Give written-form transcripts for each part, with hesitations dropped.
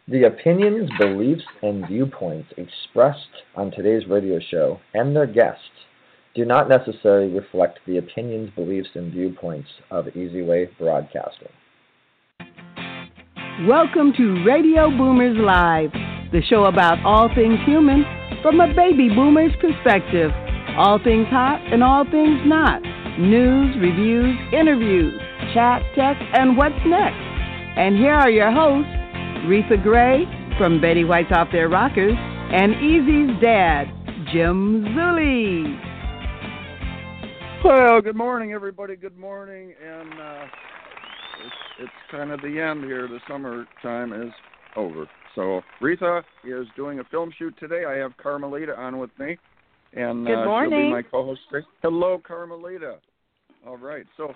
The opinions, beliefs, and viewpoints expressed on today's radio show and their guests do not necessarily reflect the opinions, beliefs, and viewpoints of Easy Way Broadcasting. Welcome to Radio Boomers Live, the show about all things human from a baby boomer's perspective. All things hot and all things not. News, reviews, interviews, chat, tech, and what's next. And here are your hosts, Retha Gray from Betty White's Off Their Rockers, and Easy's dad, Jim Zuley. Well, good morning, everybody. Good morning, and it's kind of the end here. The summertime is over. So Retha is doing a film shoot today. I have Carmelita on with me, and good morning. She'll be my co-host today. Hello, Carmelita. All right. So,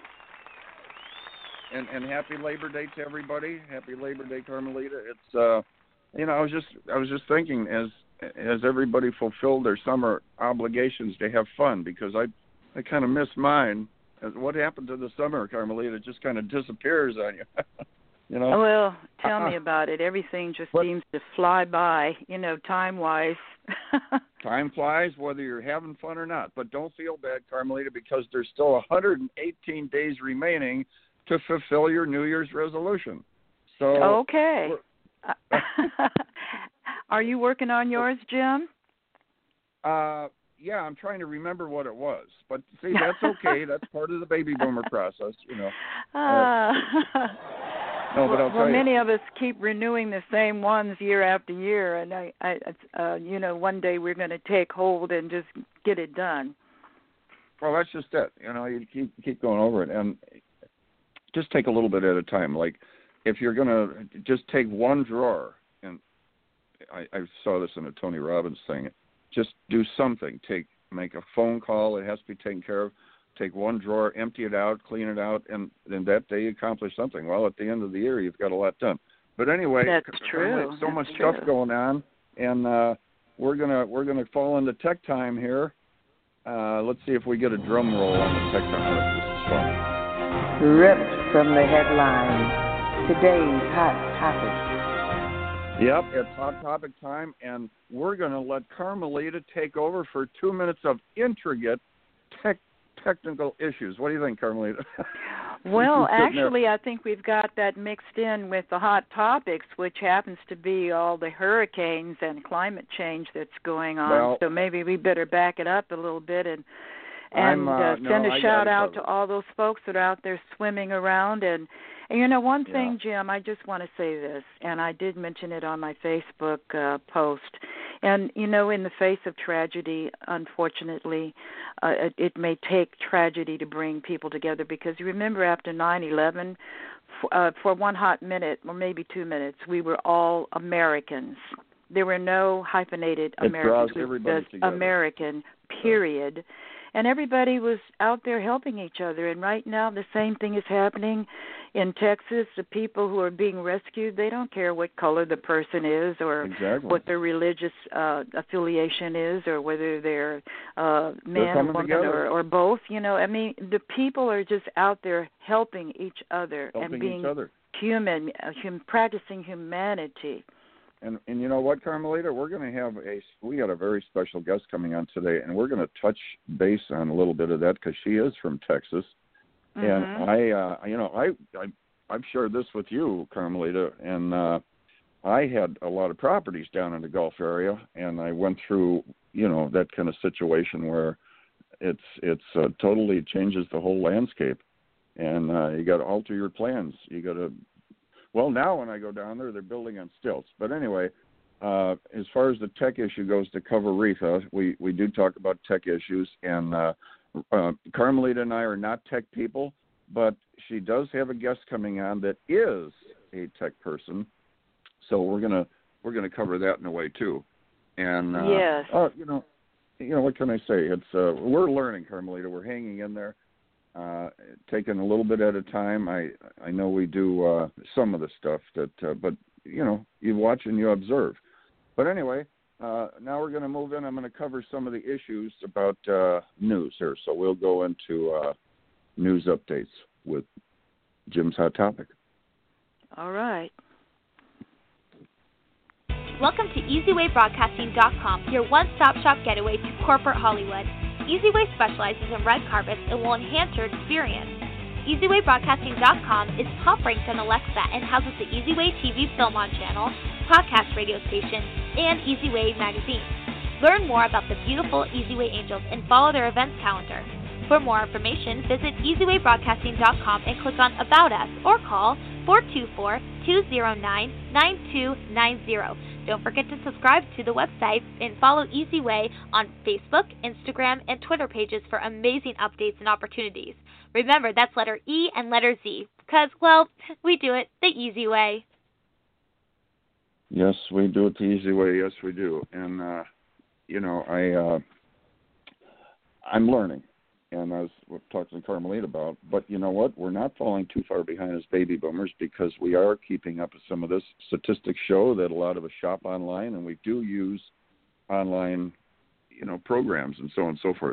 and happy Labor Day to everybody. Happy Labor Day, Carmelita. It's I was just thinking as everybody fulfilled their summer obligations to have fun, because I kind of miss mine. What happened to the summer, Carmelita? It just kind of disappears on you. You know? Well, tell me about it. Everything just seems to fly by, time-wise. Time flies, whether you're having fun or not. But don't feel bad, Carmelita, because there's still 118 days remaining to fulfill your New Year's resolution. So okay. Are you working on yours, Jim? Yeah, I'm trying to remember what it was. But see, that's okay. That's part of the baby boomer process, No, but I'll tell you. Many of us keep renewing the same ones year after year, and one day we're going to take hold and just get it done. Well, that's just it. You keep going over it, and just take a little bit at a time. Like, if you're going to just take one drawer, and I saw this in a Tony Robbins thing, just do something. Make a phone call. It has to be taken care of. Take one drawer, empty it out, clean it out, and then that day you accomplish something. Well, at the end of the year, you've got a lot done. But anyway, that's true. So much stuff going on, and we're gonna fall into tech time here. Let's see if we get a drum roll on the tech time. This is fun. Ripped from the headlines, today's hot topic. Yep, it's hot topic time, and we're gonna let Carmelita take over for 2 minutes of intricate technical issues. What do you think, Carmelita? Well, actually, I think we've got that mixed in with the hot topics, which happens to be all the hurricanes and climate change that's going on. Well, so maybe we better back it up a little bit and send a shout-out to all those folks that are out there swimming around. And one thing, Jim, I just want to say this, and I did mention it on my Facebook post. And, in the face of tragedy, unfortunately, it may take tragedy to bring people together, because you remember after 9/11, for one hot minute or maybe 2 minutes, we were all Americans. There were no hyphenated Americans. It draws everybody together. American, period. And everybody was out there helping each other. And right now, the same thing is happening in Texas. The people who are being rescued, they don't care what color the person is or what their religious affiliation is, or whether they're man or woman or both. The people are just out there helping each other and being human, practicing humanity. And you know what, Carmelita? We're going to have we got a very special guest coming on today, and we're going to touch base on a little bit of that, because she is from Texas. Mm-hmm. And I've shared this with you, Carmelita, and I had a lot of properties down in the Gulf area, and I went through, that kind of situation where it's totally changes the whole landscape, and you got to alter your plans. You got to. Well, now when I go down there, they're building on stilts. But anyway, as far as the tech issue goes, to cover Retha, we do talk about tech issues, and Carmelita and I are not tech people, but she does have a guest coming on that is a tech person, so we're gonna cover that in a way too. And yes, what can I say? It's we're learning, Carmelita. We're hanging in there. Taking a little bit at a time. I know we do some of the stuff but you watch and you observe. But anyway, now we're going to move in. I'm going to cover some of the issues about news here. So we'll go into news updates with Jim's Hot Topic. All right. Welcome to EasyWayBroadcasting.com, your one-stop shop getaway to corporate Hollywood. EasyWay specializes in red carpets and will enhance your experience. EasyWayBroadcasting.com is top-ranked on Alexa and houses the EasyWay TV Film On channel, podcast radio station, and EasyWay magazine. Learn more about the beautiful EasyWay Angels and follow their events calendar. For more information, visit EasyWayBroadcasting.com and click on About Us or call 424-209-9290. Don't forget to subscribe to the website and follow EasyWay on Facebook, Instagram, and Twitter pages for amazing updates and opportunities. Remember, that's letter E and letter Z, because, well, we do it the easy way. Yes, we do it the easy way. Yes, we do. And, I'm learning. And I was talking to Carmelita about, but you know what? We're not falling too far behind as baby boomers because we are keeping up with some of this. Statistics show that a lot of us shop online, and we do use online, programs and so on and so forth.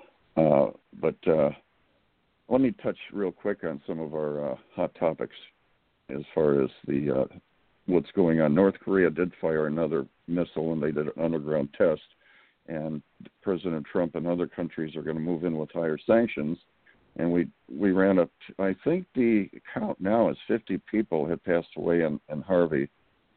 But let me touch real quick on some of our hot topics as far as the what's going on. North Korea did fire another missile, and they did an underground test. And President Trump and other countries are going to move in with higher sanctions. And we ran up, I think the count now is 50 people have passed away in Harvey.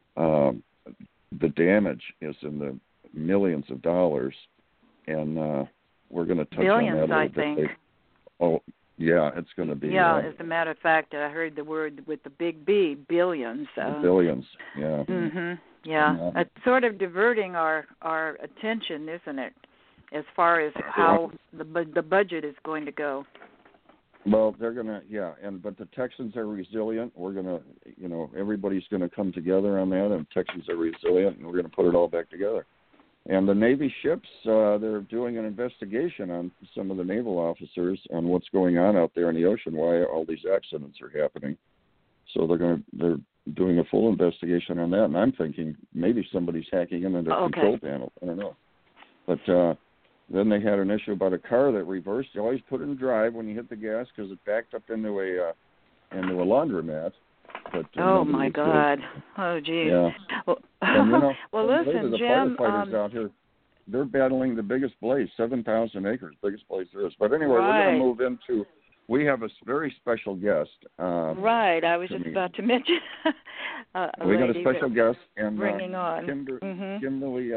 The damage is in the millions of dollars. And we're going to touch billions, on that a I little bit. think. Oh, yeah, it's going to be. Yeah, as a matter of fact, I heard the word with the big B, billions. Billions, yeah. Mm-hmm. Yeah, it's sort of diverting our attention, isn't it, as far as how the budget is going to go. Well, they're going to, but the Texans are resilient. We're going to, everybody's going to come together on that, and Texans are resilient, and we're going to put it all back together. And the Navy ships, they're doing an investigation on some of the naval officers on what's going on out there in the ocean, why all these accidents are happening. So they're doing a full investigation on that, and I'm thinking maybe somebody's hacking into their control panel. I don't know. But then they had an issue about a car that reversed. You always put it in drive when you hit the gas because it backed up into a laundromat. But, oh, my God. Oh, geez. Yeah. Well, well listen, the Jim. firefighters out here, they're battling the biggest blaze, 7,000 acres, biggest blaze there is. But anyway, we're going to move into. We have a very special guest. Right, I was just about to mention. We got a special guest, and bringing on Kimberly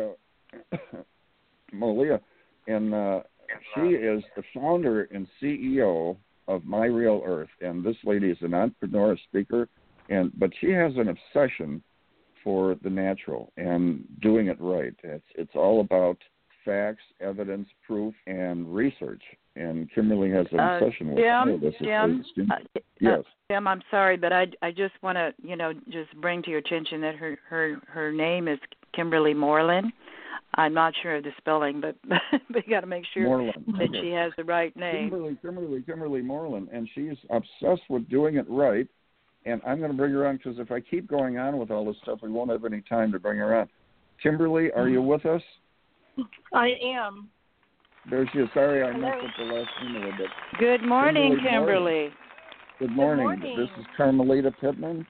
Molia, and she is the founder and CEO of My Real Earth. And this lady is an entrepreneur, a speaker, but she has an obsession for the natural and doing it right. It's all about facts, evidence, proof, and research. And Kimberly has an obsession with all of this. Yes. Jim, I'm sorry, but I just want to, just bring to your attention that her name is Kimberly Moreland. I'm not sure of the spelling, but you got to make sure Moreland. that she has the right name. Kimberly Moreland, and she's obsessed with doing it right. And I'm going to bring her on because if I keep going on with all this stuff, we won't have any time to bring her on. Kimberly, are you with us? I am. There she is. Sorry, I messed up the last name a little bit. Good morning, Kimberly. Good morning. Good morning. This is Carmelita Pittman.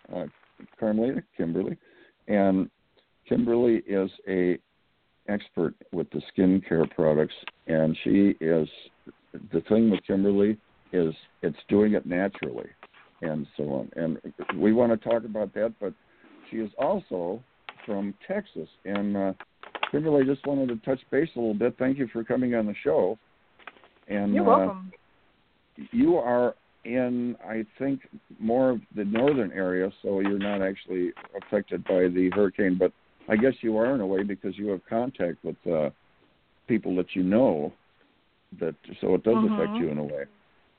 Kimberly. And Kimberly is a expert with the skincare products, and she is, the thing with Kimberly is it's doing it naturally and so on. And we want to talk about that, but she is also from Texas. And Kimberly, just wanted to touch base a little bit. Thank you for coming on the show. And you're welcome. You are in, I think, more of the northern area, so you're not actually affected by the hurricane, but I guess you are in a way because you have contact with people that you know, so it does affect you in a way.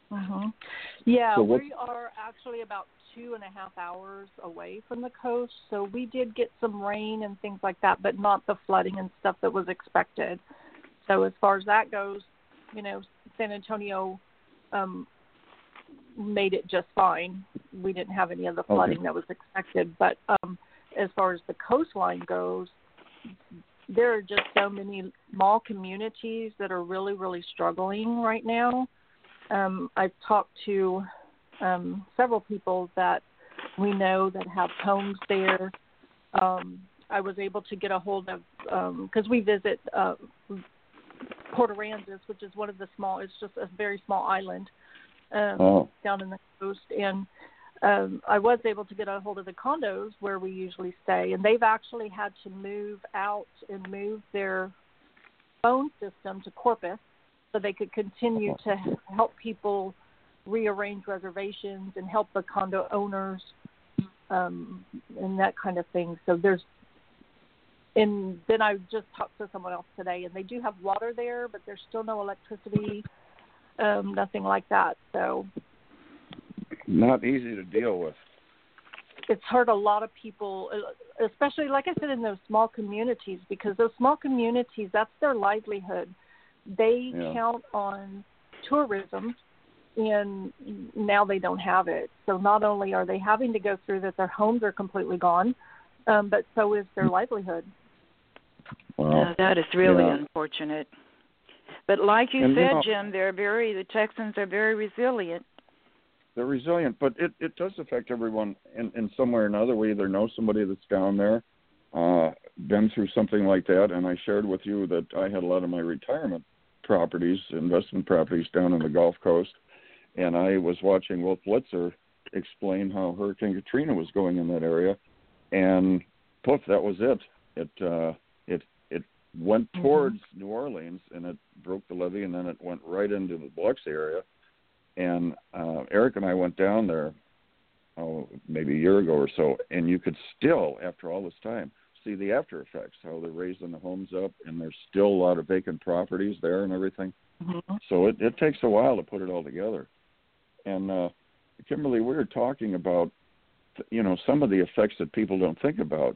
Yeah, so we are actually about 2.5 hours away from the coast, so we did get some rain and things like that, but not the flooding and stuff that was expected. So as far as that goes, San Antonio made it just fine. We didn't have any of the flooding that was expected, but as far as the coastline goes, there are just so many small communities that are really, really struggling right now. I've talked to several people that we know that have homes there, I was able to get a hold of, because we visit Port Aransas, which is one of the small, it's just a very small island down in the coast. And I was able to get a hold of the condos where we usually stay. And they've actually had to move out and move their phone system to Corpus so they could continue to help people rearrange reservations and help the condo owners and that kind of thing. So and then I just talked to someone else today, and they do have water there, but there's still no electricity, nothing like that. So not easy to deal with. It's hurt a lot of people, especially, like I said, in those small communities, because those small communities, that's their livelihood. They count on tourism, and now they don't have it. So not only are they having to go through that, their homes are completely gone, but so is their livelihood. Wow. That is really unfortunate. But like you said, Jim, the Texans are very resilient. They're resilient, but it does affect everyone in some way or another. We either know somebody that's down there, been through something like that, and I shared with you that I had a lot of my retirement properties, investment properties down in the Gulf Coast, and I was watching Wolf Blitzer explain how Hurricane Katrina was going in that area, and poof, that was it. It went towards New Orleans, and it broke the levee, and then it went right into the Biloxi area. And Eric and I went down there, maybe a year ago or so, and you could still, after all this time, see the after effects, how they're raising the homes up, and there's still a lot of vacant properties there and everything. Mm-hmm. So it takes a while to put it all together. And Kimberly, we were talking about, some of the effects that people don't think about,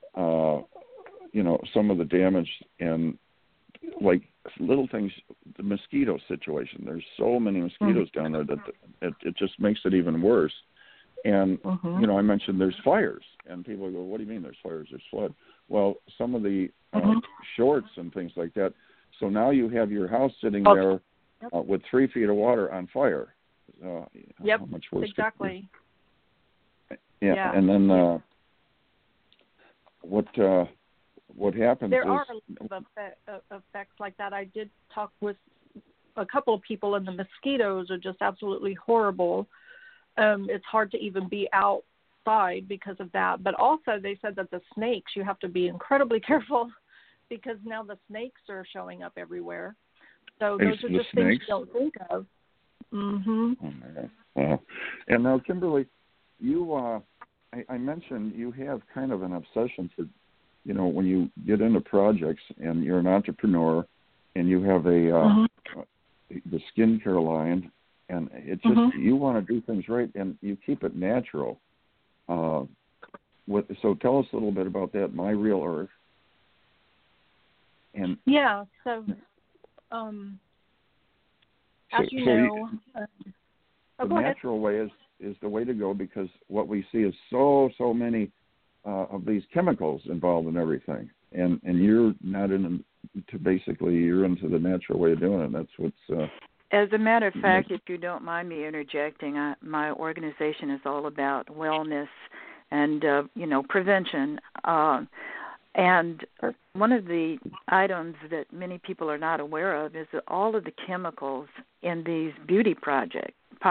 some of the damage and like little things, the mosquito situation. There's so many mosquitoes down there that it just makes it even worse. And, I mentioned there's fires, and people go, what do you mean there's fires, there's flood? Well, some of the shorts and things like that. So now you have your house sitting there with 3 feet of water on fire. Yep, how much worse exactly. Yeah, and then what happens there is... There are a lot of effects like that. I did talk with a couple of people, and the mosquitoes are just absolutely horrible. It's hard to even be outside because of that. But also they said that the snakes, you have to be incredibly careful because now the snakes are showing up everywhere. So those are just things you don't think of. Mm-hmm. Oh, my God. Wow. And now, Kimberly, you, I mentioned you have kind of an obsession for, when you get into projects and you're an entrepreneur and you have the skincare line, and it just you want to do things right, and you keep it natural. So tell us a little bit about that, My Real Earth. And so as you know, the natural way is the way to go, because what we see is so many of these chemicals involved in everything, and you're not you're into the natural way of doing it. That's what's. As a matter of fact, if you don't mind me interjecting, my organization is all about wellness and prevention. And one of the items that many people are not aware of is that all of the chemicals in these beauty products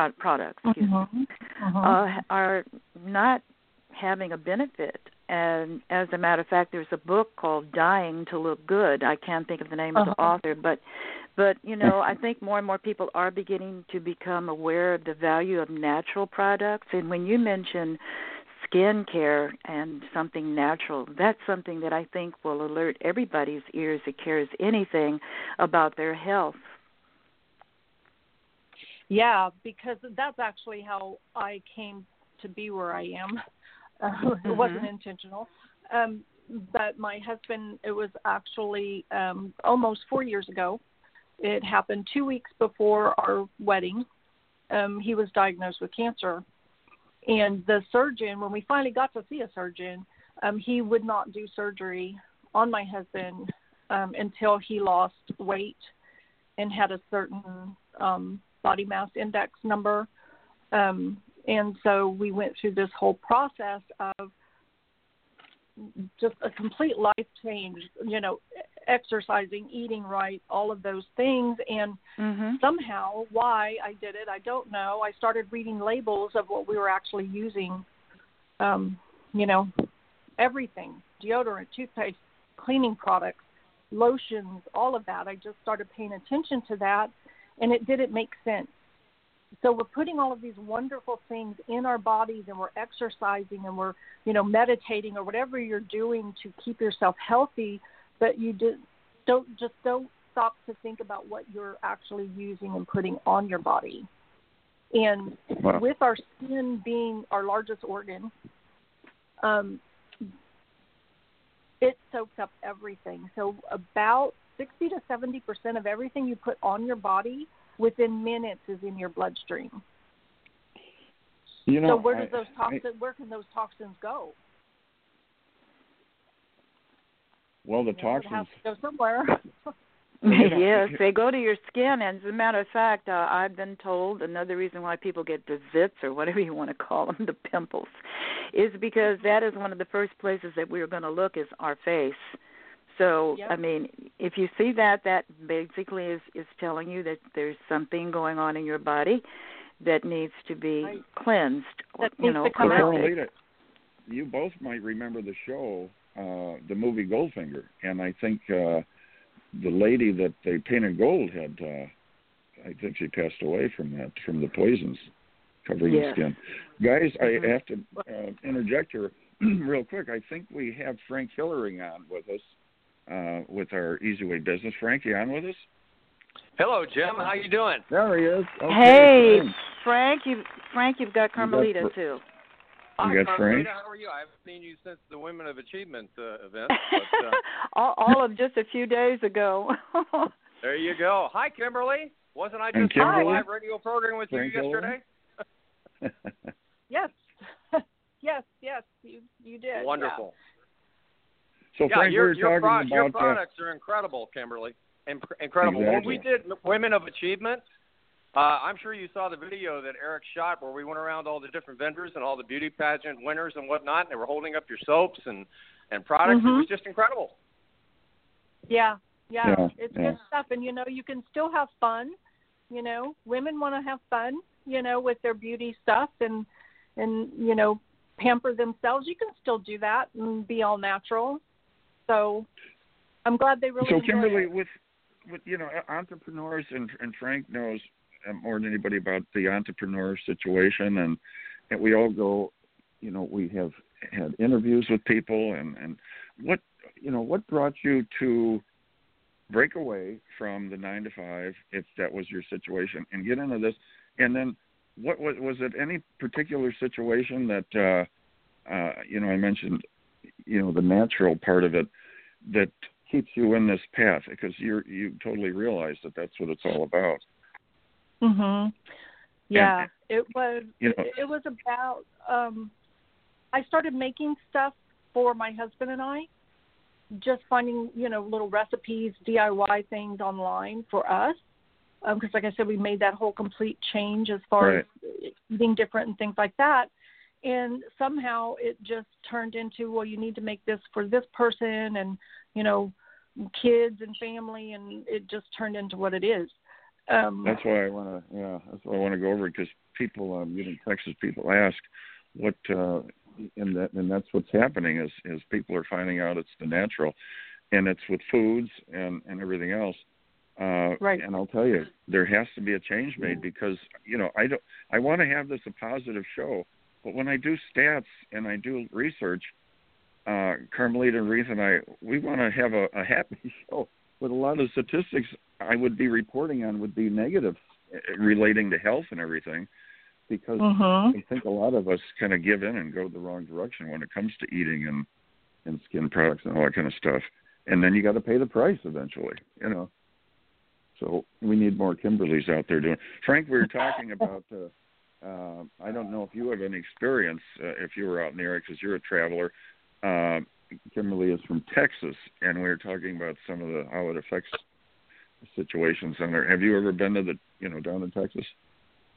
are not having a benefit. And as a matter of fact, there's a book called Dying to Look Good. I can't think of the name of the author, but I think more and more people are beginning to become aware of the value of natural products. And when you mention skin care and something natural, that's something that I think will alert everybody's ears that cares anything about their health. Yeah, because that's actually how I came to be where I am. It wasn't intentional. But my husband, it was actually almost 4 years ago. It happened 2 weeks before our wedding. He was diagnosed with cancer. And the surgeon, when we finally got to see a surgeon, he would not do surgery on my husband until he lost weight and had a certain body mass index number. And so we went through this whole process of just a complete life change, exercising, eating right, all of those things. And somehow why I did it, I don't know. I started reading labels of what we were actually using, everything, deodorant, toothpaste, cleaning products, lotions, all of that. I just started paying attention to that, and it didn't make sense. So we're putting all of these wonderful things in our bodies, and we're exercising, and we're, meditating or whatever you're doing to keep yourself healthy, but you don't stop to think about what you're actually using and putting on your body. And with our skin being our largest organ, it soaks up everything. So about 60 to 70% of everything you put on your body within minutes is in your bloodstream. So where can those toxins go? Well, the toxins have to go somewhere. Yes, they go to your skin. And as a matter of fact, I've been told another reason why people get the zits, or whatever you want to call them, the pimples, is because that is one of the first places that we're going to look is our face. So, yep. I mean, if you see that basically is telling you that there's something going on in your body that needs to be cleansed. Carmelita, you both might remember the show, the movie Goldfinger, and I think the lady that they painted gold had, I think she passed away from the poisons covering the skin. Guys, I have to interject here real quick. I think we have Frank Hillering on with us. With our Easy Way business. Frank, you on with us? Hello, Jim. How you doing? There he is. Okay, hey, Frank, you've got Carmelita too. Hi, you got Carmelita. Frank? How are you? I haven't seen you since the Women of Achievement event. But, all of just a few days ago. There you go. Hi, Kimberly. Wasn't I just on a live radio program with Frank you yesterday? Yes. yes, you did. Wonderful. Yeah. So, Frank, your talking your about products are incredible, Kimberly. Incredible. Exactly. When we did Women of Achievement, I'm sure you saw the video that Eric shot where we went around all the different vendors and all the beauty pageant winners and whatnot, and they were holding up your soaps and products. It was just incredible. Yeah. It's good stuff. And, you can still have fun. Women want to have fun, with their beauty stuff and pamper themselves. You can still do that and be all natural. So I'm glad they really enjoy Kimberly, it. with entrepreneurs, and Frank knows more than anybody about the entrepreneur situation, and we all go, we have had interviews with people, and what brought you to break away from the 9-to-5, if that was your situation, and get into this, and then what was it any particular situation that I mentioned, the natural part of it that keeps you in this path, because you totally realize that that's what it's all about. Yeah, and, it was. It was about. I started making stuff for my husband and I, just finding little recipes, DIY things online for us, because like I said, we made that whole complete change as far as eating different and things like that. And somehow it just turned into, well, you need to make this for this person and, kids and family, and it just turned into what it is. That's why I want to go over it, because people, getting Texas people ask what, and that's what's happening is people are finding out it's the natural, and it's with foods and everything else. Right. And I'll tell you, there has to be a change made, because, I want to have this a positive show. But when I do stats and I do research, Carmelita and Reith and I, we want to have a happy show. But a lot of statistics I would be reporting on would be negative relating to health and everything, because I think a lot of us kind of give in and go the wrong direction when it comes to eating and skin products and all that kind of stuff. And then you got to pay the price eventually, So we need more Kimberlys out there doing. Frank, we were talking about. I don't know if you have any experience if you were out in the area, because you're a traveler. Kimberly is from Texas, and we were talking about some of how it affects situations down there. Have you ever been to down in Texas?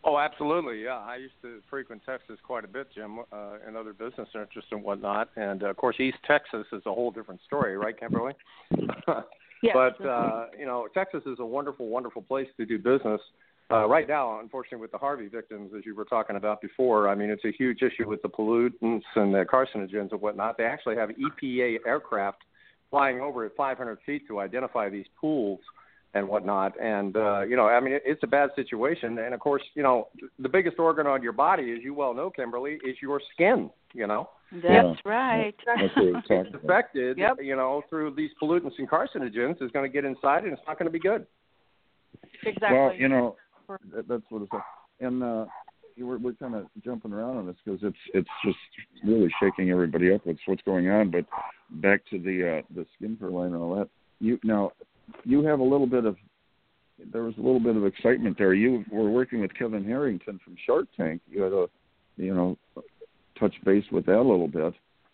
Oh, absolutely. Yeah, I used to frequent Texas quite a bit, Jim, and other business interests and whatnot. And of course, East Texas is a whole different story, right, Kimberly? Yes. But Texas is a wonderful, wonderful place to do business. Right now, unfortunately, with the Harvey victims, as you were talking about before, I mean, it's a huge issue with the pollutants and the carcinogens and whatnot. They actually have EPA aircraft flying over at 500 feet to identify these pools and whatnot. And, I mean, it's a bad situation. And, of course, the biggest organ on your body, as you well know, Kimberly, is your skin, That's right. It's affected, through these pollutants and carcinogens is going to get inside, and it's not going to be good. Exactly. Well, that's what it's like. And we're kind of jumping around on this because it's just really shaking everybody up with what's going on. But back to the skin fur line and all that. You have there was a little bit of excitement there. You were working with Kevin Harrington from Shark Tank. You had to, touch base with that a little bit.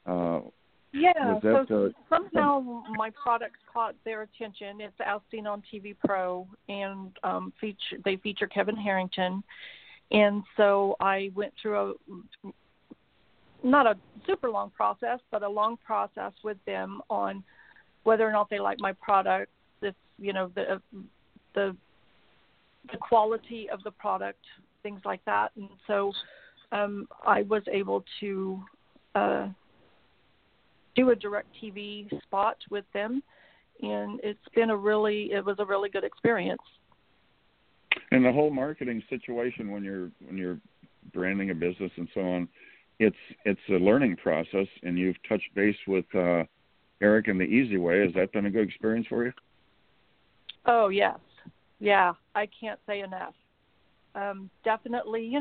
Somehow my products caught their attention. It's as seen on TV Pro, and they feature Kevin Harrington. And so I went through not a super long process, but a long process with them on whether or not they like my product, if the quality of the product, things like that. And so I was able to do a direct TV spot with them, and it was a really good experience. And the whole marketing situation when you're branding a business and so on, it's a learning process, and you've touched base with Eric and the Easy Way. Has that been a good experience for you? Oh, yes. Yeah, I can't say enough. Definitely,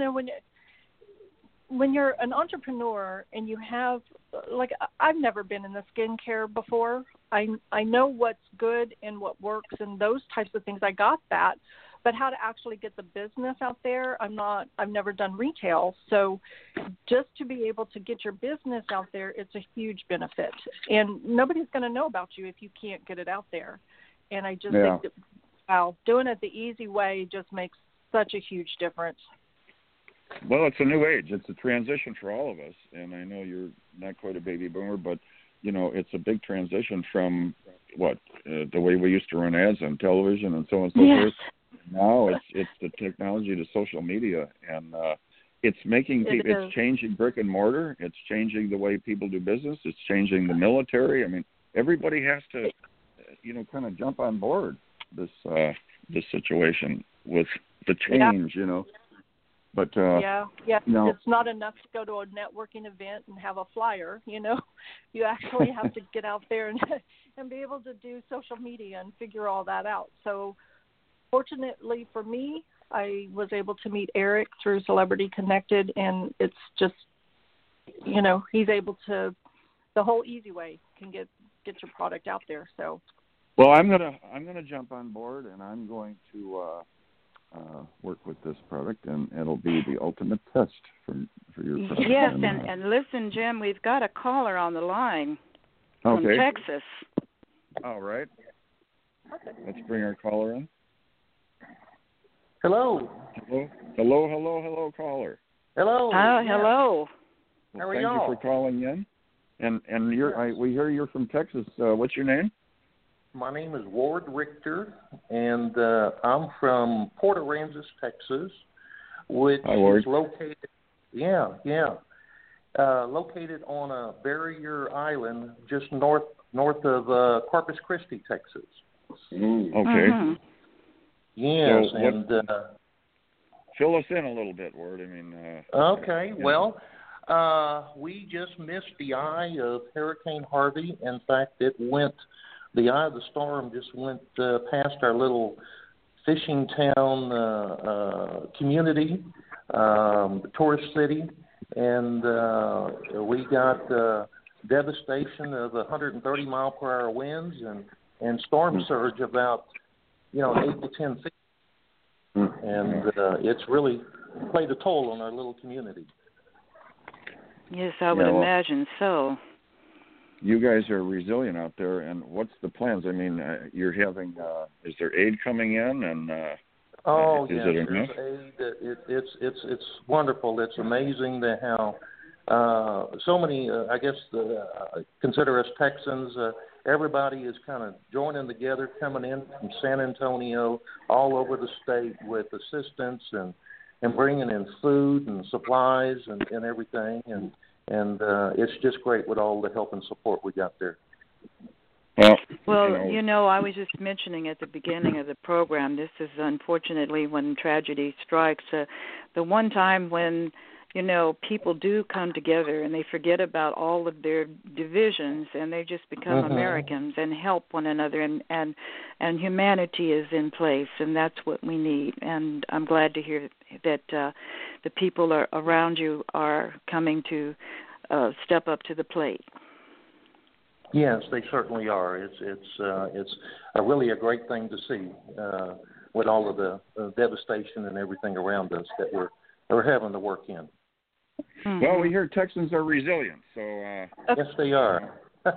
when you're an entrepreneur and you have, I've never been in the skincare before. I know what's good and what works and those types of things. I got that. But how to actually get the business out there, I've never done retail. So just to be able to get your business out there, it's a huge benefit. And nobody's going to know about you if you can't get it out there. And I just think that, doing it the easy way just makes such a huge difference. Well, it's a new age. It's a transition for all of us. And I know you're not quite a baby boomer, but, it's a big transition from the way we used to run ads on television and so on and so forth. Now it's the technology to social media, and it's making people. It's changing brick and mortar. It's changing the way people do business. It's changing the military. I mean, everybody has to, kind of jump on board this situation with the change. But it's not enough to go to a networking event and have a flyer. You actually have to get out there and be able to do social media and figure all that out. So. Fortunately for me, I was able to meet Eric through Celebrity Connected, and it's just, he's able to, the whole Easy Way can get your product out there. So, well, I'm gonna jump on board, and I'm going to work with this product, and it'll be the ultimate test for your product. Yes, and listen, Jim, we've got a caller on the line from Texas. All right. Let's bring our caller in. Hello, caller. Hello. Hello. How are y'all? Thank you for calling in. And we hear you're from Texas. What's your name? My name is Ward Richter, and I'm from Port Aransas, Texas, which is located. Located on a barrier island just north of Corpus Christi, Texas. Okay. Mm-hmm. Yes, so fill us in a little bit, Ward. I mean. Okay. Well, we just missed the eye of Hurricane Harvey. In fact, the eye of the storm just went past our little fishing town community, tourist city, and we got devastation of 130 mile per hour winds and storm surge about 8 to 10 feet, and it's really played a toll on our little community. Yes, I would imagine so. You guys are resilient out there, and what's the plans? I mean, you're having, is there aid coming in? And Oh, is yes, it enough? It's wonderful. It's amazing how so many, I guess, consider us Texans. Everybody is kind of joining together, coming in from San Antonio, all over the state with assistance and bringing in food and supplies and everything. And it's just great with all the help and support we got there. Well, I was just mentioning at the beginning of the program, this is unfortunately when tragedy strikes, the one time when, people do come together and they forget about all of their divisions and they just become Americans and help one another and humanity is in place, and that's what we need. And I'm glad to hear that the people around you are coming to step up to the plate. Yes, they certainly are. It's really a great thing to see with all of the devastation and everything around us that we're having to work in. Mm-hmm. Well, we hear Texans are resilient, so yes, they are.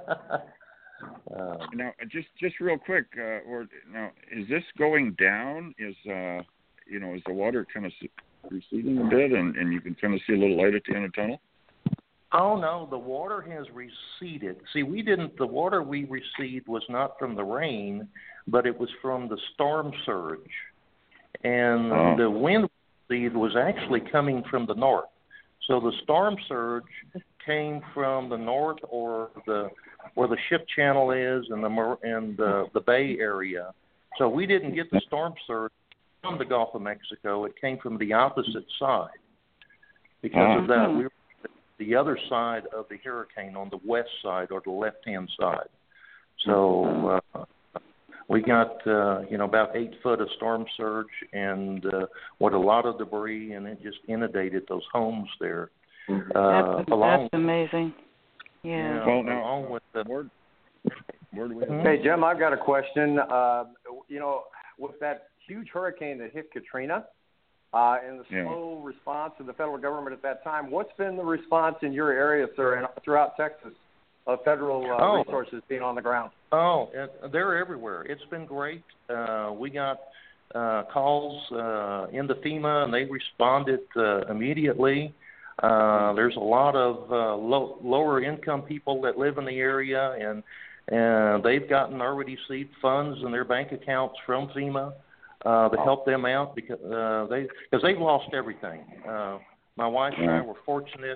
Now, just real quick, now is this going down? Is is the water kind of receding a bit, and you can kind of see a little light at the end of the tunnel? Oh, no, the water has receded. See, the water we received was not from the rain, but it was from the storm surge. And the wind we received was actually coming from the north. So the storm surge came from the north, or where the ship channel is and the Bay Area. So we didn't get the storm surge from the Gulf of Mexico. It came from the opposite side. Because of that, we were the other side of the hurricane, on the west side or the left-hand side. So we got, about 8 foot of storm surge and with a lot of debris, and it just inundated those homes there. That's amazing. Yeah. Well, now, along with the word do we have? Hey, Jim, I've got a question. With that huge hurricane that hit Katrina, and the slow response of the federal government at that time, what's been the response in your area, sir, and throughout Texas, of federal resources being on the ground? Oh, they're everywhere. It's been great. We got calls into FEMA, and they responded immediately. There's a lot of lower-income people that live in the area, and they've already received funds in their bank accounts from FEMA to help them out because they've lost everything. My wife and I were fortunate.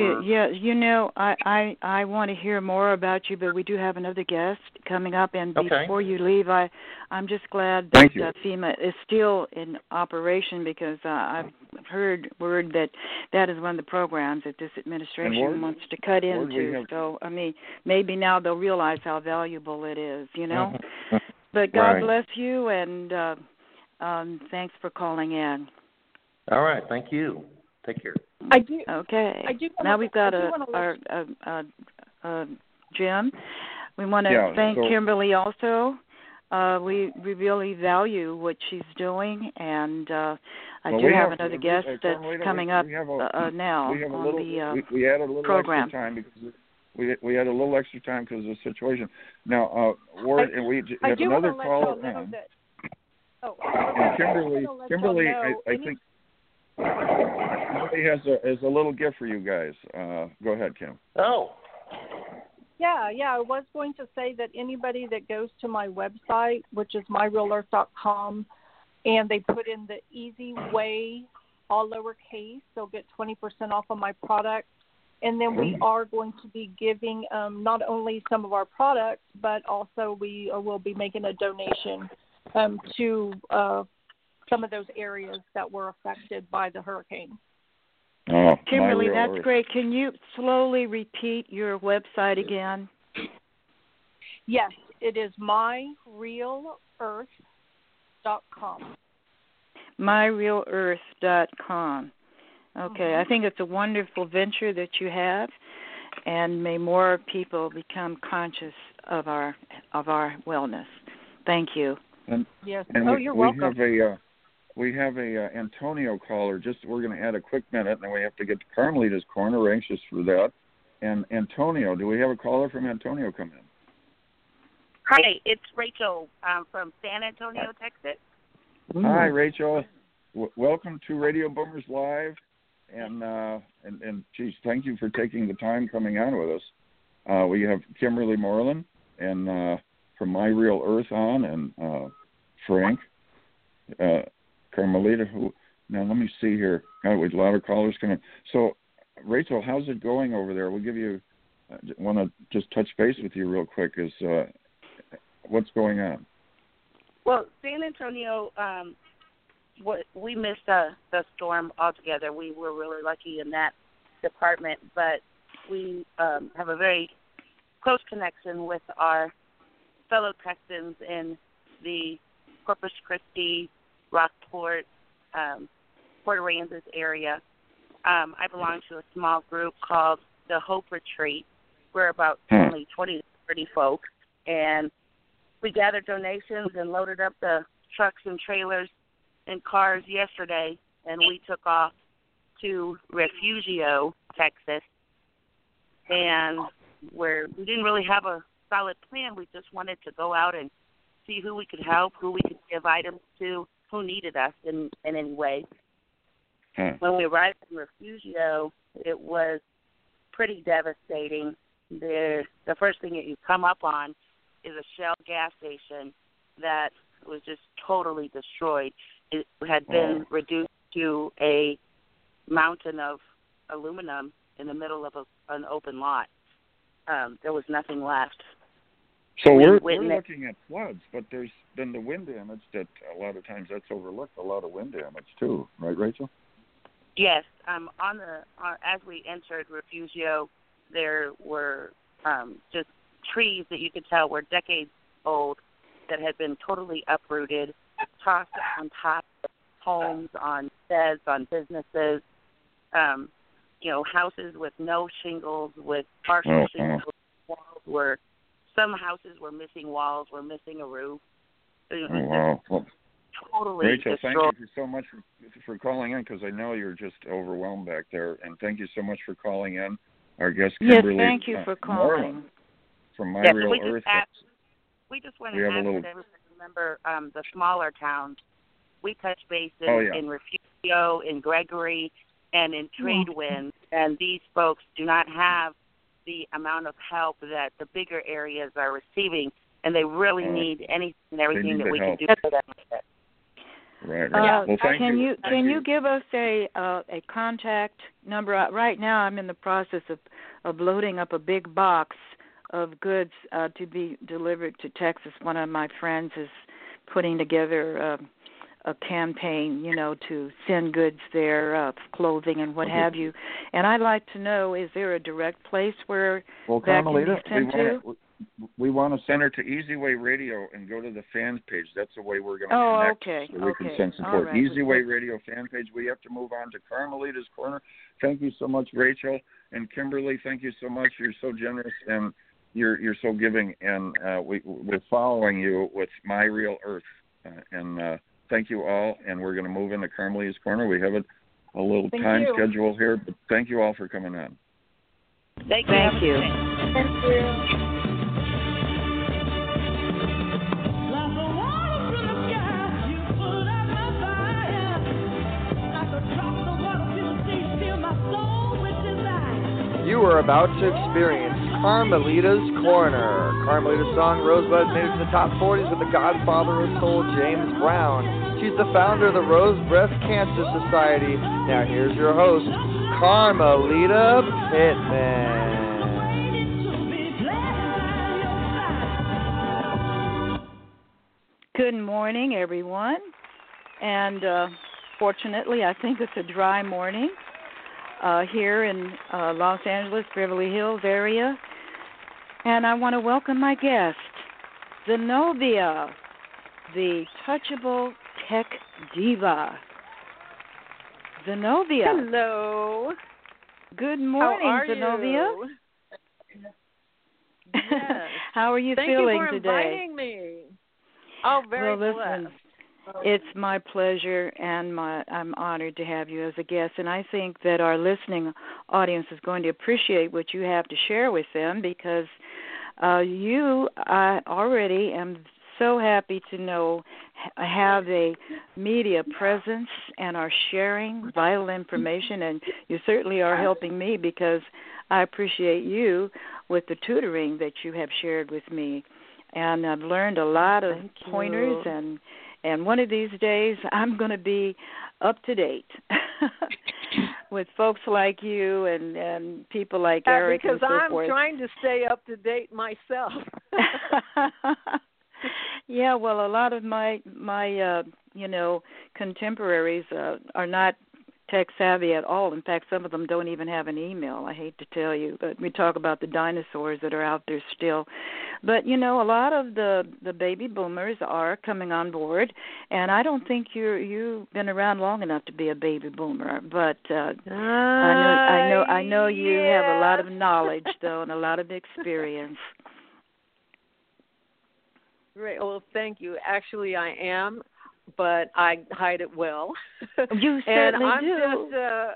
I want to hear more about you, but we do have another guest coming up. And before you leave, I'm just glad that FEMA is still in operation, because I've heard word that is one of the programs that this administration wants to cut into. So, maybe now they'll realize how valuable it is, But God bless you, and thanks for calling in. All right. Thank you. Take care. I do. Okay. Now we've got Jim. We want to thank Kimberly also. We really value what she's doing, and I do have another guest that's coming up now on the we had a little program. Extra time because we had a little extra time because of the situation. Now, and we have another caller on. And Kimberly, I think. Kimberly has a little gift for you guys. Go ahead, Kim. Oh. Yeah. I was going to say that anybody that goes to my website, which is myrealearth.com, and they put in the Easy Way, all lowercase, they'll get 20% off of my product. And then we are going to be giving not only some of our products, but also we will be making a donation to some of those areas that were affected by the hurricane. Oh, Kimberly, that's great. Can you slowly repeat your website again? Yes, it is myrealearth.com. myrealearth.com. Okay, I think it's a wonderful venture that you have, and may more people become conscious of our wellness. Thank you. Yes. You're welcome. We have a Antonio caller. We're going to add a quick minute, and then we have to get to Carmelita's corner. We're anxious for that. And Antonio, do we have a caller from Antonio come in? Hi, it's Rachel from San Antonio, Texas. Hi, Rachel. Welcome to Radio Boomers Live, and geez, thank you for taking the time coming on with us. We have Kimberly Moreland and from My Real Earth on, and Frank Carmelita. Who now? Let me see here. God, with a lot of callers coming. So, Rachel, how's it going over there? We'll give you. Want to just touch base with you real quick. Is what's going on? Well, San Antonio. We missed the storm altogether. We were really lucky in that department, but we have a very close connection with our fellow Texans in the Corpus Christi, Rockport, Port Aransas area. I belong to a small group called the Hope Retreat. We're about only 20 to 30 folks, and we gathered donations and loaded up the trucks and trailers and cars yesterday, and we took off to Refugio, Texas, and where we didn't really have a solid plan. We just wanted to go out and see who we could help, who we could give items to, who needed us in any way. When we arrived in Refugio, it was pretty devastating. The first thing that you come up on is a Shell gas station that was just totally destroyed. It had been reduced to a mountain of aluminum in the middle of an open lot. There was nothing left. So we're looking at floods, but there's been the wind damage that a lot of times that's overlooked. A lot of wind damage too, right, Rachel? Yes. As we entered Refugio, there were just trees that you could tell were decades old that had been totally uprooted, tossed on top of homes, on sheds, on businesses, houses with no shingles, with partial shingles. Some houses were missing walls, were missing a roof. Wow. Well, totally Rachel, destroyed. Thank you so much for calling in, because I know you're just overwhelmed back there, and thank you so much for calling in. Our guest, Kimberly. Yes, thank you for calling. From My Real Earth. We just want to ask everybody to remember the smaller towns. We touch base in Refugio, in Gregory, and in Tradewinds, and these folks do not have the amount of help that the bigger areas are receiving, and they really need anything and everything that we can do for them. Right. Well, thank you. Can you give us a contact number? Right now, I'm in the process of loading up a big box of goods to be delivered to Texas. One of my friends is putting together a campaign, to send goods there, clothing and what have you. And I'd like to know, is there a direct place where that can be sent to? We want to send her to Easy Way Radio and go to the fans page. That's the way we're going to connect. So we can send support. Right. Easy Way Radio fan page. We have to move on to Carmelita's Corner. Thank you so much, Rachel. And Kimberly, thank you so much. You're so generous and you're so giving. And we're following you with My Real Earth. Thank you all. And we're going to move into Carmelita's Corner. We have a little time schedule here, but thank you all for coming on. Thank you. Thank you. You are about to experience Carmelita's Corner. Carmelita's song Rosebud made it to the top 40s with the godfather of soul, James Brown. She's the founder of the Rose Breast Cancer Society. Now here's your host, Carmelita Pittman. Good morning, everyone. And fortunately, I think it's a dry morning. Here in Los Angeles, Beverly Hills area. And I want to welcome my guest, Zenobia, the touchable tech diva. Zenobia. Hello. Good morning, How are Zenobia. You? Yes. How are you feeling today? Thank you for inviting me. Oh, very blessed. It's my pleasure, and I'm honored to have you as a guest. And I think that our listening audience is going to appreciate what you have to share with them, because I already am so happy to have a media presence and are sharing vital information, and you certainly are helping me because I appreciate you with the tutoring that you have shared with me. And I've learned a lot of pointers, and one of these days I'm going to be up to date with folks like you and people like Eric and so forth. Because I'm trying to stay up to date myself. Yeah, well, a lot of my contemporaries are not tech savvy at all. In fact, some of them don't even have an email. I hate to tell you, but we talk about the dinosaurs that are out there still. But a lot of the baby boomers are coming on board, and I don't think you've been around long enough to be a baby boomer. But I know you have a lot of knowledge though, and a lot of experience. Great. Well, thank you. Actually, I am, but I hide it well. You certainly do.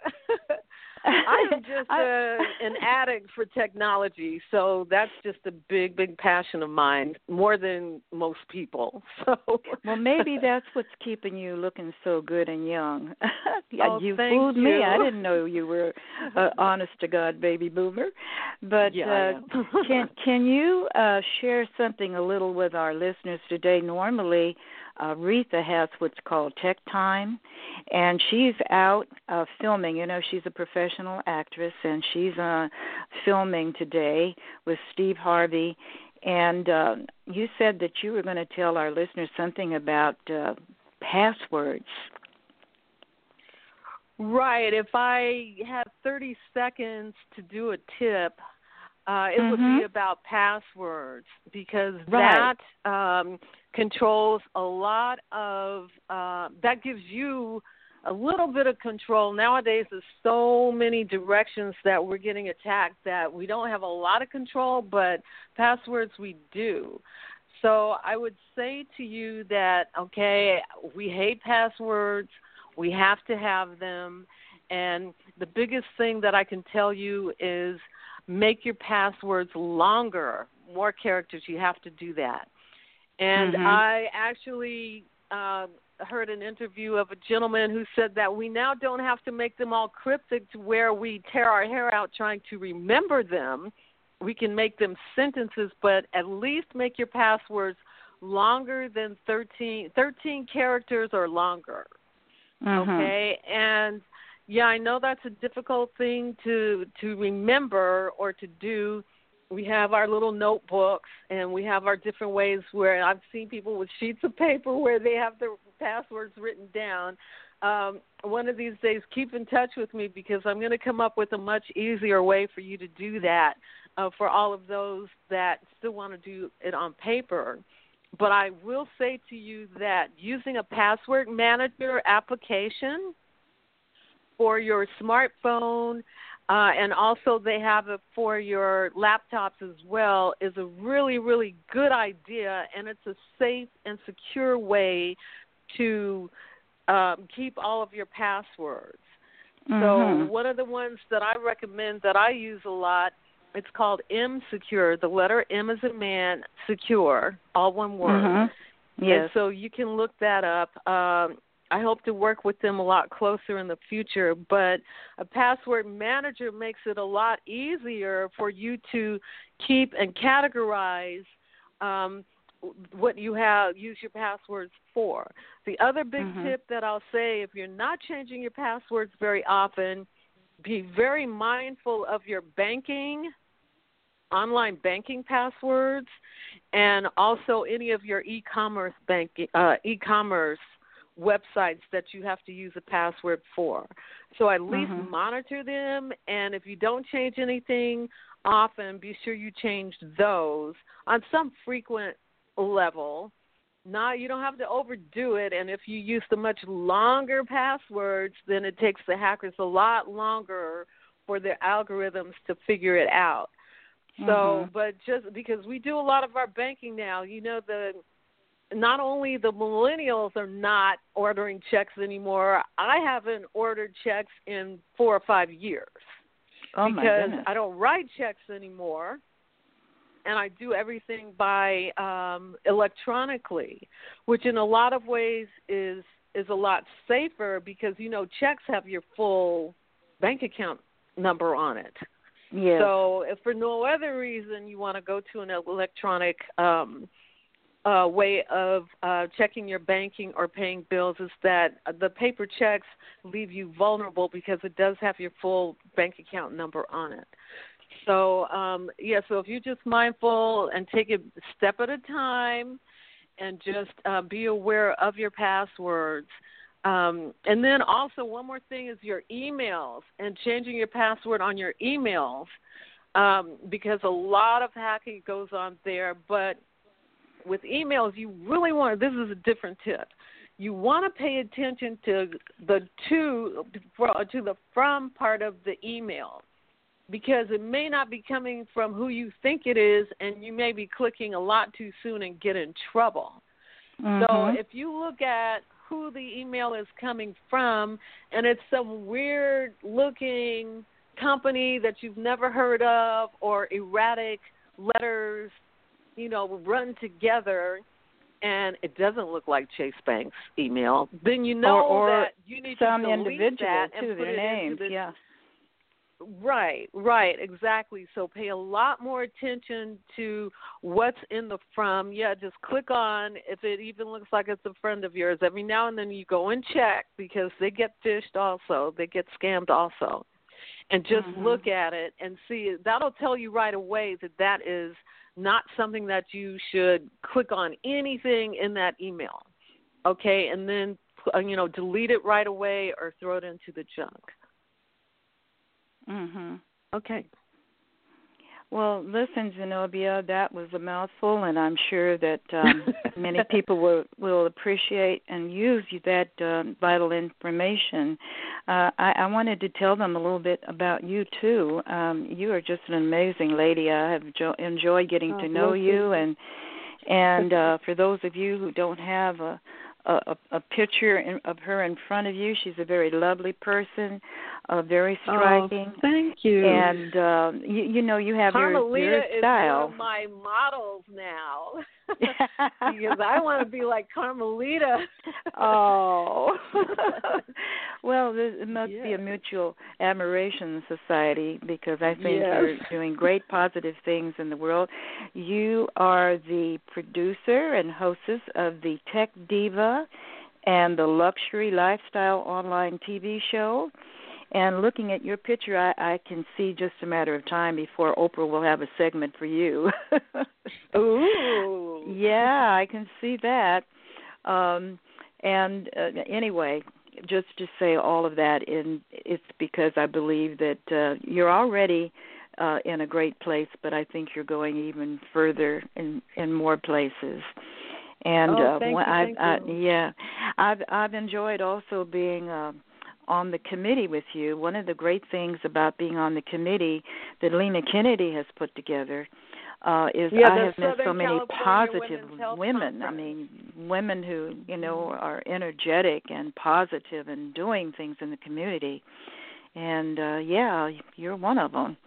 I'm just an addict for technology, so that's just a big, big passion of mine, more than most people. So, well, maybe that's what's keeping you looking so good and young. You thank fooled you. me. I didn't know you were honest to God baby boomer. But can you share something a little with our listeners today? Normally, Retha has what's called Tech Time, and she's out filming. She's a professional actress, and she's filming today with Steve Harvey. And you said that you were going to tell our listeners something about passwords. Right. If I had 30 seconds to do a tip, it would be about passwords, because that controls a lot of that gives you a little bit of control. Nowadays, there's so many directions that we're getting attacked that we don't have a lot of control, but passwords we do. So I would say to you that, okay, we hate passwords. We have to have them. And the biggest thing that I can tell you is make your passwords longer, more characters. You have to do that. And I actually heard an interview of a gentleman who said that we now don't have to make them all cryptic to where we tear our hair out trying to remember them. We can make them sentences, but at least make your passwords longer than 13 characters or longer. Okay? And yeah, I know that's a difficult thing to remember or to do. We have our little notebooks, and we have our different ways where I've seen people with sheets of paper where they have their passwords written down. One of these days, keep in touch with me, because I'm going to come up with a much easier way for you to do that for all of those that still want to do it on paper. But I will say to you that using a password manager application for your smartphone, and also they have it for your laptops as well, is a really, really good idea, and it's a safe and secure way to keep all of your passwords. So one of the ones that I recommend that I use a lot, it's called M-Secure. The letter M as in man, secure, all one word. Yes. And so you can look that up. I hope to work with them a lot closer in the future, but a password manager makes it a lot easier for you to keep and categorize what you use your passwords for. The other big tip that I'll say, if you're not changing your passwords very often, be very mindful of your online banking passwords, and also any of your e-commerce websites that you have to use a password for. So at least monitor them, and if you don't change anything often, be sure you change those on some frequent level. You don't have to overdo it, and if you use the much longer passwords, then it takes the hackers a lot longer for their algorithms to figure it out. So, but just because we do a lot of our banking now, not only the millennials are not ordering checks anymore, I haven't ordered checks in 4 or 5 years because I don't write checks anymore. and I do everything by electronically, which in a lot of ways is a lot safer because, checks have your full bank account number on it. Yes. So if for no other reason you want to go to an electronic way of checking your banking or paying bills, is that the paper checks leave you vulnerable because it does have your full bank account number on it. So, so if you're just mindful and take it a step at a time and just be aware of your passwords. And then also one more thing is your emails and changing your password on your emails because a lot of hacking goes on there. But with emails, you really want, this is a different tip, you want to pay attention to the from part of the email, because it may not be coming from who you think it is, and you may be clicking a lot too soon and get in trouble. Mm-hmm. So if you look at who the email is coming from, and it's some weird-looking company that you've never heard of, or erratic letters, run together, and it doesn't look like Chase Bank's email, then you know or that you need to delete that too, and put their names, yeah. Right, exactly. So pay a lot more attention to what's in the from. Yeah, just click on if it even looks like it's a friend of yours. Every now and then you go and check because they get phished also. They get scammed also. And just look at it and see. That'll tell you right away that is not something that you should click on anything in that email. Okay, and then, delete it right away or throw it into the junk. Okay. Well, listen, Zenobia, that was a mouthful, and I'm sure that many people will appreciate and use that vital information. I wanted to tell them a little bit about you, too. You are just an amazing lady. I have enjoyed getting to know you, and for those of you who don't have a picture of her in front of you, she's a very lovely person, very striking. Oh, thank you. And you have your style. Carmelita is one of my models now because I want to be like Carmelita. Oh, well, it must be a mutual admiration society because I think you're doing great positive things in the world. You are the producer and hostess of the Tech Diva and the Luxury Lifestyle online TV show. And looking at your picture, I can see just a matter of time before Oprah will have a segment for you. Ooh. Yeah, I can see that. Anyway, just to say all of that, it's because I believe that you're already in a great place, but I think you're going even further in more places. And thank you. Yeah, I've enjoyed also being on the committee with you. One of the great things about being on the committee that Lena Kennedy has put together is I have met so many positive women. I mean, women who, are energetic and positive and doing things in the community. And, you're one of them.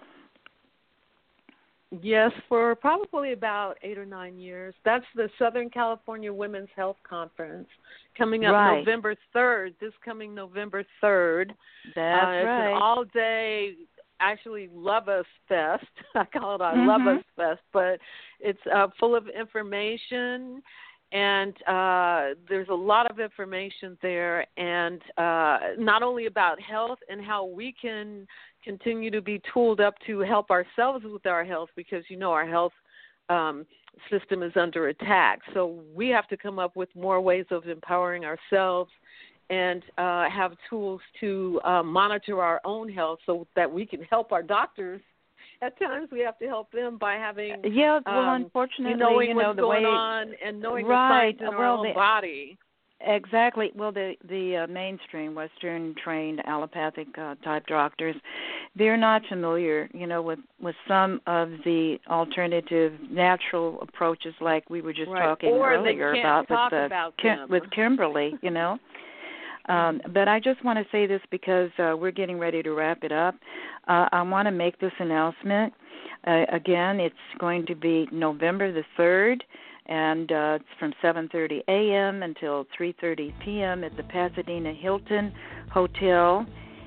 Yes, for probably about 8 or 9 years. That's the Southern California Women's Health Conference coming up November 3rd, this coming November 3rd. That's right. It's an all-day, actually, Love Us Fest. I call it our Love Us Fest, but it's full of information, and there's a lot of information there, and not only about health and how we can continue to be tooled up to help ourselves with our health, because our health system is under attack. So we have to come up with more ways of empowering ourselves and have tools to monitor our own health so that we can help our doctors. At times we have to help them by having unfortunately, knowing what's going on and knowing the signs in our own body. Exactly. Well, the mainstream Western-trained allopathic type doctors, they're not familiar, with some of the alternative natural approaches, like we were just talking earlier about with Kimberly. But I just want to say this because we're getting ready to wrap it up. I want to make this announcement. Again, it's going to be November the 3rd, and it's from 7:30 a.m. until 3:30 p.m. at the Pasadena Hilton Hotel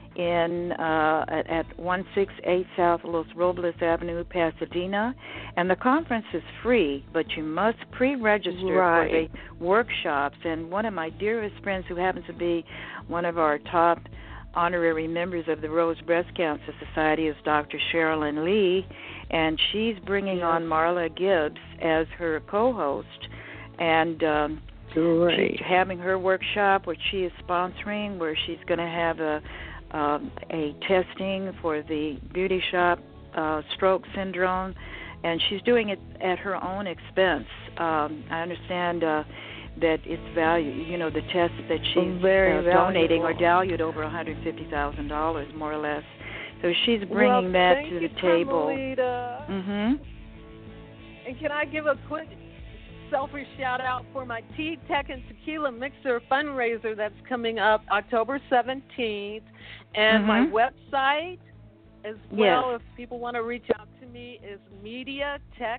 at 168 South Los Robles Avenue, Pasadena. And the conference is free, but you must pre-register for the workshops. And one of my dearest friends, who happens to be one of our top honorary members of the Rose Breast Cancer Society, is Dr. Sherilyn Lee, and she's bringing on Marla Gibbs as her co-host. And she's having her workshop, which she is sponsoring, where she's going to have a testing for the beauty shop stroke syndrome, and she's doing it at her own expense. I understand that it's valued, the tests that she's donating are valued over $150,000, more or less. So she's bringing that to the table. Mm-hmm. And can I give a quick selfish shout out for my Tea, Tech, and Tequila Mixer fundraiser that's coming up October 17th, and my website as well, if people want to reach out to me, is MediaTech,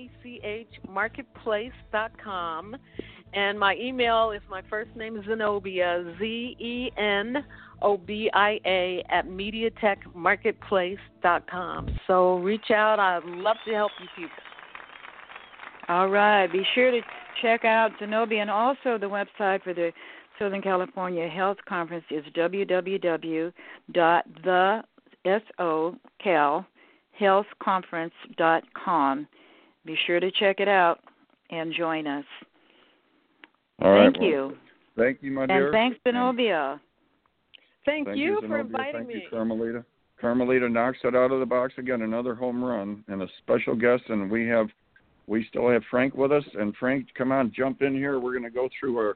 TechMarketplace.com, and my email is my first name, Zenobia, ZENOBIA @MediaTechMarketplace.com. So reach out. I'd love to help you people. All right. Be sure to check out Zenobia, and also the website for the Southern California Health Conference is www.thesocalhealthconference.com. Be sure to check it out and join us. All right. Thank you. Thank you, my dear. And thanks, Zenobia. Thank you for inviting me. Thank you, Carmelita. Carmelita knocks it out of the box again, another home run, and a special guest, and we still have Frank with us. And Frank, come on, jump in here. We're going to go through our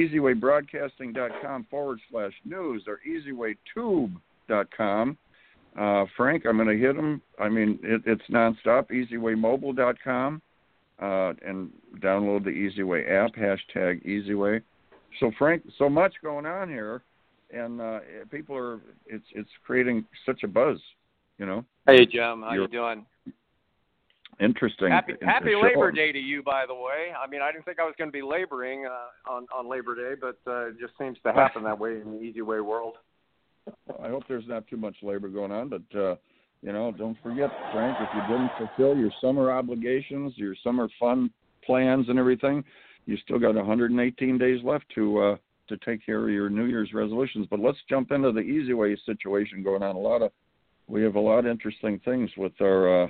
easywaybroadcasting.com/news or easywaytube.com. Frank, I'm going to hit him. I mean, it's nonstop, easywaymobile.com, and download the Easyway app, #Easyway. So, Frank, so much going on here, and people are, it's creating such a buzz, Hey, Jim, how you doing? Interesting. Happy Labor Day to you, by the way. I mean, I didn't think I was going to be laboring on Labor Day, but it just seems to happen that way in the Easy Way world. I hope there's not too much labor going on, but, don't forget, Frank, if you didn't fulfill your summer obligations, your summer fun plans and everything, you still got 118 days left to take care of your New Year's resolutions. But let's jump into the Easy Way situation going on. We have a lot of interesting things with our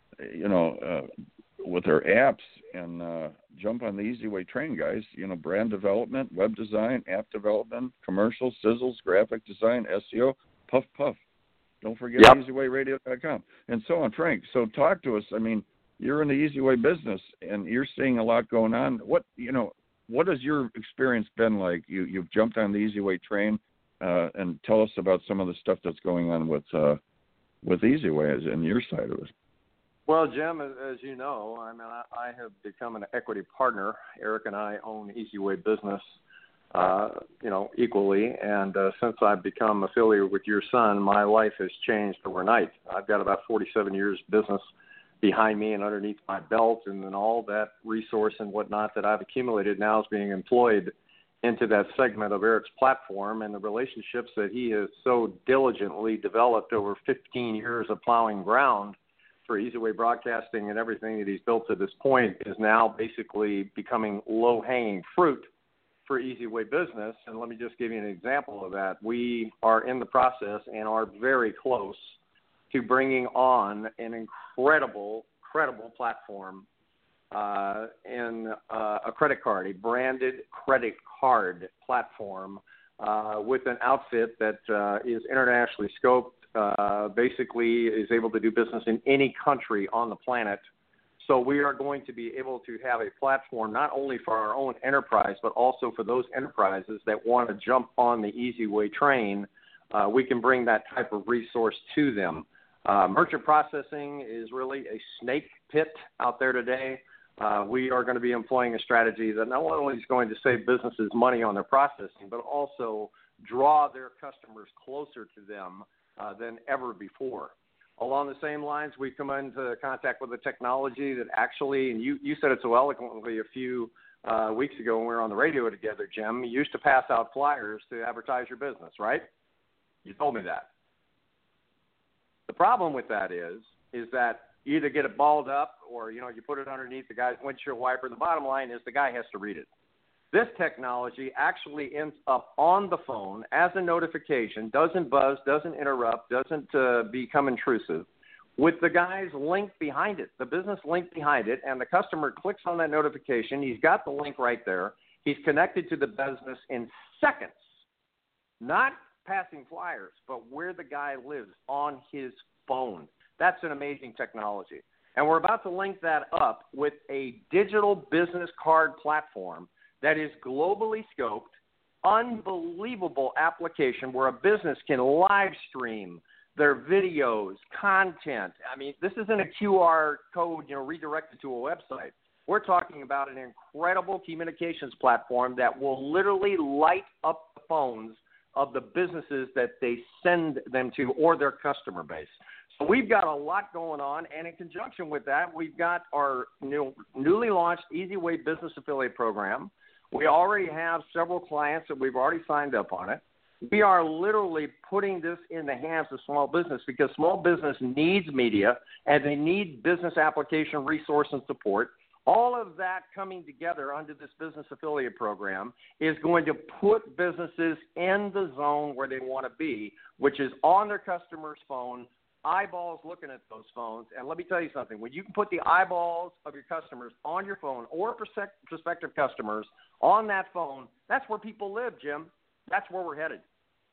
with our apps, and jump on the Easy Way train, guys. Brand development, web design, app development, commercials, sizzles, graphic design, SEO, puff. Don't forget EasyWayRadio.com, and so on. Frank, so talk to us. I mean, you're in the Easy Way business, and you're seeing a lot going on. What has your experience been like? You've jumped on the Easy Way train, and tell us about some of the stuff that's going on with Easy Way and your side of it. Well, Jim, as you know, I have become an equity partner. Eric and I own Easy Way business, equally. And since I've become affiliated with your son, my life has changed overnight. I've got about 47 years business behind me and underneath my belt, and then all that resource and whatnot that I've accumulated now is being employed into that segment of Eric's platform, and the relationships that he has so diligently developed over 15 years of plowing ground for Easy Way Broadcasting and everything that he's built to this point is now basically becoming low-hanging fruit for Easy Way business. And let me just give you an example of that. We are in the process and are very close to bringing on an incredible platform in a credit card, a branded credit card platform with an outfit that is internationally scoped, basically is able to do business in any country on the planet. So we are going to be able to have a platform not only for our own enterprise, but also for those enterprises that want to jump on the Easy Way train. We can bring that type of resource to them. Merchant processing is really a snake pit out there today. We are going to be employing a strategy that not only is going to save businesses money on their processing, but also draw their customers closer to them than ever before. Along the same lines, we've come into contact with a technology that actually, and you said it so eloquently a few weeks ago when we were on the radio together, Jim, you used to pass out flyers to advertise your business, right? You told me that. The problem with that is that you either get it balled up or, you put it underneath the guy's windshield wiper. The bottom line is the guy has to read it. This technology actually ends up on the phone as a notification, doesn't buzz, doesn't interrupt, doesn't become intrusive, with the guy's link behind it, the business link behind it, and the customer clicks on that notification. He's got the link right there. He's connected to the business in seconds, not passing flyers, but where the guy lives on his phone. That's an amazing technology. And we're about to link that up with a digital business card platform that is globally scoped, unbelievable application where a business can live stream their videos, content. I mean, this isn't a QR code, redirected to a website. We're talking about an incredible communications platform that will literally light up the phones of the businesses that they send them to or their customer base. So we've got a lot going on, and in conjunction with that, we've got our newly launched Easy Way Business Affiliate Program. We already have several clients that we've already signed up on it. We are literally putting this in the hands of small business because small business needs media and they need business application resource and support. All of that coming together under this business affiliate program is going to put businesses in the zone where they want to be, which is on their customer's phone, eyeballs looking at those phones. And let me tell you something. When you can put the eyeballs of your customers on your phone or prospective customers on that phone, that's where people live, Jim. That's where we're headed.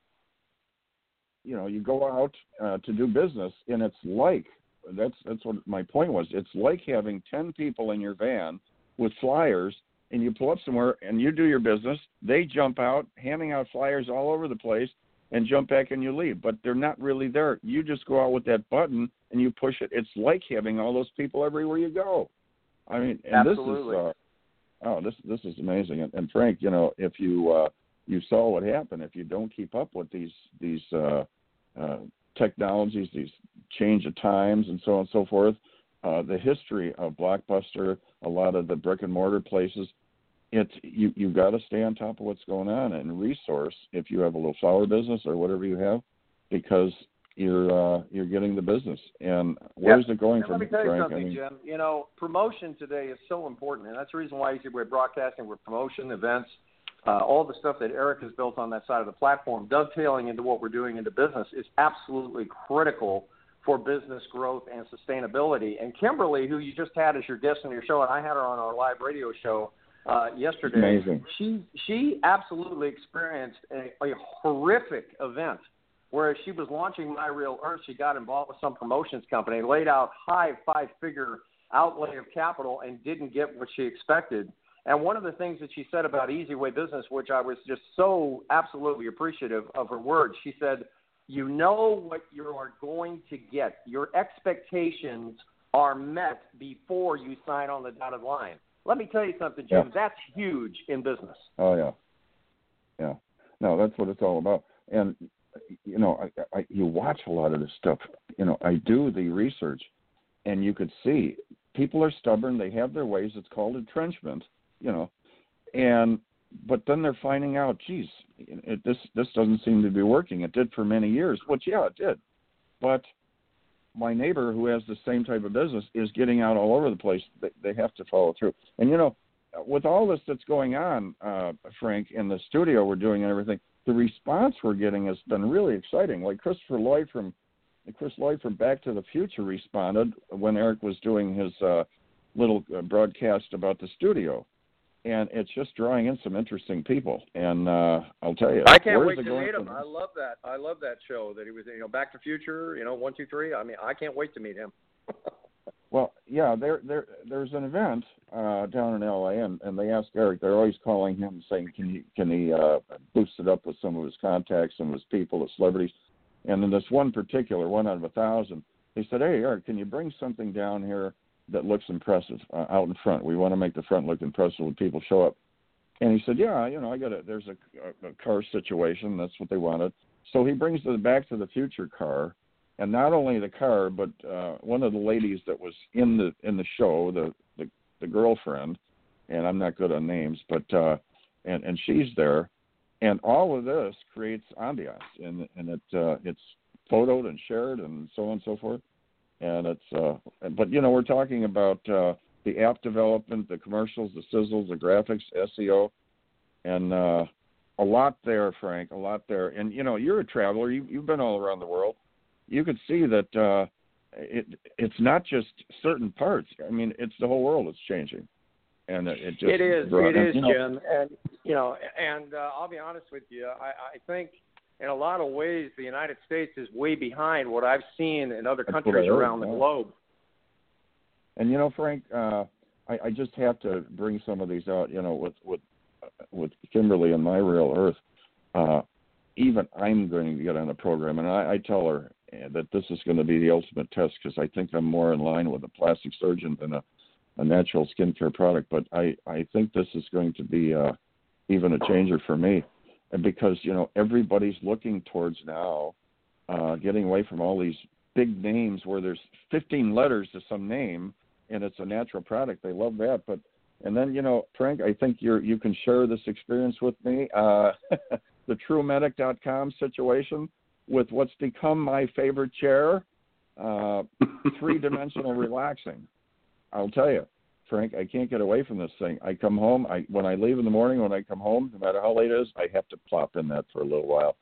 You go out to do business, and it's like, that's what my point was. It's like having 10 people in your van with flyers, and you pull up somewhere, and you do your business. They jump out, handing out flyers all over the place, and jump back and you leave. But they're not really there. You just go out with that button, and you push it. It's like having all those people everywhere you go. I mean, and absolutely. This is amazing. And Frank, if you saw what happened, if you don't keep up with these technologies, these change of times and so on and so forth, the history of Blockbuster, a lot of the brick and mortar places, you've got to stay on top of what's going on and resource if you have a little flower business or whatever you have, because you're getting the business. And where's it going from? Let me tell you something, Jim. Promotion today is so important, and that's the reason why we're broadcasting with promotion events. All the stuff that Eric has built on that side of the platform, dovetailing into what we're doing into business, is absolutely critical for business growth and sustainability. And Kimberly, who you just had as your guest on your show, and I had her on our live radio show yesterday. Amazing. She absolutely experienced a horrific event where she was launching My Real Earth. She got involved with some promotions company, laid out high five-figure outlay of capital, and didn't get what she expected. And one of the things that she said about Easy Way Business, which I was just so absolutely appreciative of her words, she said, you know what you are going to get. Your expectations are met before you sign on the dotted line. Let me tell you something, Jim. Yeah. That's huge in business. Oh, yeah. Yeah. No, that's what it's all about. And, you watch a lot of this stuff. I do the research, and you could see people are stubborn. They have their ways. It's called entrenchment. But then they're finding out, geez, this doesn't seem to be working. It did for many years, which, yeah, it did. But my neighbor who has the same type of business is getting out all over the place. They have to follow through. And, with all this that's going on, Frank, in the studio we're doing and everything, the response we're getting has been really exciting. Like Chris Lloyd from Back to the Future responded when Eric was doing his little broadcast about the studio. And it's just drawing in some interesting people. And I'll tell you, I can't wait to meet him. I love that. I love that show that he was in, Back to the Future, 1, 2, 3. I mean, I can't wait to meet him. Well, yeah, there's an event down in L.A., and they ask Eric. They're always calling him saying, can he boost it up with some of his contacts, some of his people, the celebrities. And in this one particular, 1 out of 1,000, they said, hey, Eric, can you bring something down here that looks impressive out in front? We want to make the front look impressive when people show up. And he said, yeah, I got it. There's a car situation. That's what they wanted. So he brings the Back to the Future car, and not only the car, but one of the ladies that was in the show, the girlfriend, and I'm not good on names, but and she's there, and all of this creates ambiance, and it's photoed and shared and so on and so forth, and it's but we're talking about the app development, the commercials, the sizzles, the graphics, SEO, and a lot there, Frank, a lot there. And, you're a traveler. You've been all around the world. You could see that it's not just certain parts. I mean, it's the whole world that's changing. And it is, Jim. And, I'll be honest with you. I think in a lot of ways the United States is way behind what I've seen in other countries around the globe. And Frank, I just have to bring some of these out. With Kimberly and My Real Earth, even I'm going to get on a program, and I tell her that this is going to be the ultimate test because I think I'm more in line with a plastic surgeon than a natural skincare product. But I think this is going to be even a changer for me, and because everybody's looking towards now getting away from all these big names where there's 15 letters to some name. And it's a natural product. They love that. And then, Frank, I think you can share this experience with me. The TrueMedic.com situation with what's become my favorite chair, 3-dimensional relaxing. I'll tell you, Frank, I can't get away from this thing. I come home. When I leave in the morning, when I come home, no matter how late it is, I have to plop in that for a little while.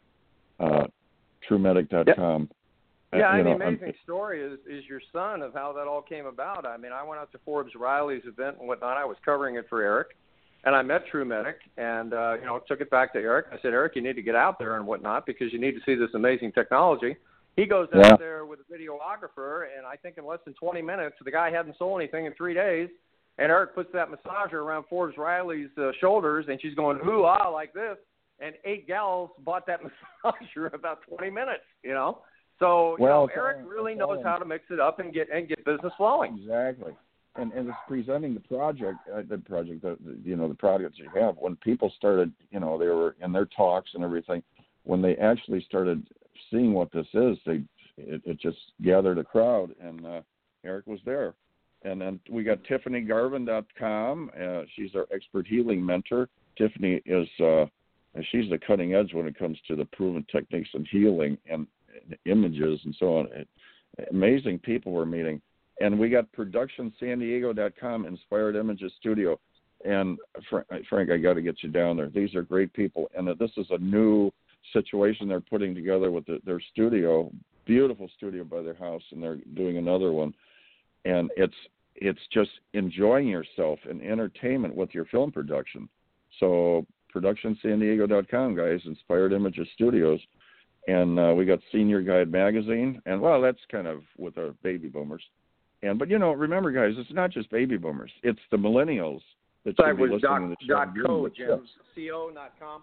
TrueMedic.com. Yep. Yeah, the amazing story is your son of how that all came about. I mean, I went out to Forbes Riley's event and whatnot. I was covering it for Eric, and I met TrueMedic and, took it back to Eric. I said, Eric, you need to get out there and whatnot because you need to see this amazing technology. He goes out there with a videographer, and I think in less than 20 minutes, the guy hadn't sold anything in 3 days, and Eric puts that massager around Forbes Riley's shoulders, and she's going, hoo-ah, like this, and 8 gals bought that massager in about 20 minutes, So, Eric really knows how to mix it up and get business flowing. Exactly. And it's presenting the project, the product that you have. When people started, they were in their talks and everything, when they actually started seeing what this is, it just gathered a crowd, and Eric was there. And then we got TiffanyGarvin.com. She's our expert healing mentor. Tiffany is she's the cutting edge when it comes to the proven techniques of healing and images and so on. Amazing people we're meeting. And we got ProductionSanDiego.com, Inspired Images Studio. And Frank, I got to get you down there. These are great people. And this is a new situation they're putting together with their studio, beautiful studio by their house, and they're doing another one. And it's just enjoying yourself and entertainment with your film production. So ProductionSanDiego.com, guys, Inspired Images Studios. And we got Senior Guide Magazine. And, that's kind of with our baby boomers. But, remember, guys, it's not just baby boomers. It's the millennials that should be listening to the show. .co, Jim. CO, not com.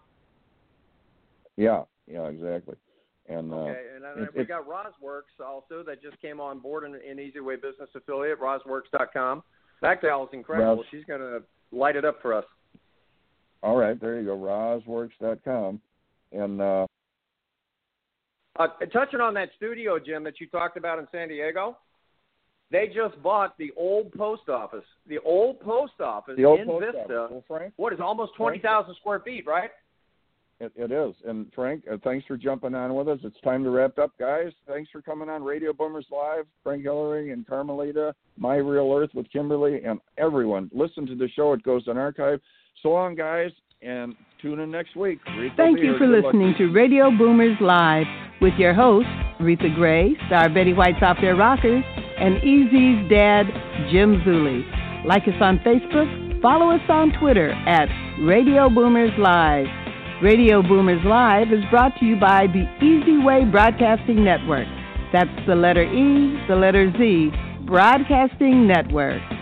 Yeah, exactly. And and we got Rosworks also that just came on board in Easy Way Business affiliate, Rosworks.com. That gal's incredible. She's going to light it up for us. All right, there you go, Rosworks.com. And touching on that studio, Jim, that you talked about in San Diego, they just bought the old post office. The old post office in Vista. Well, Frank, what is almost 20,000 square feet, right? It is. And Frank, thanks for jumping on with us. It's time to wrap up, guys. Thanks for coming on Radio Boomers Live. Frank Hillary and Carmelita, My Real Earth with Kimberly, and everyone. Listen to the show. It goes on archive. So long, guys, and tune in next week. Thank you for listening to Radio Boomers Live with your hosts, Retha Gray, Star Betty White's Off Their Rockers, and Easy's dad, Jim Zuley. Like us on Facebook, follow us on Twitter at Radio Boomers Live. Radio Boomers Live is brought to you by the Easy Way Broadcasting Network. That's the letter E, the letter Z, Broadcasting Network.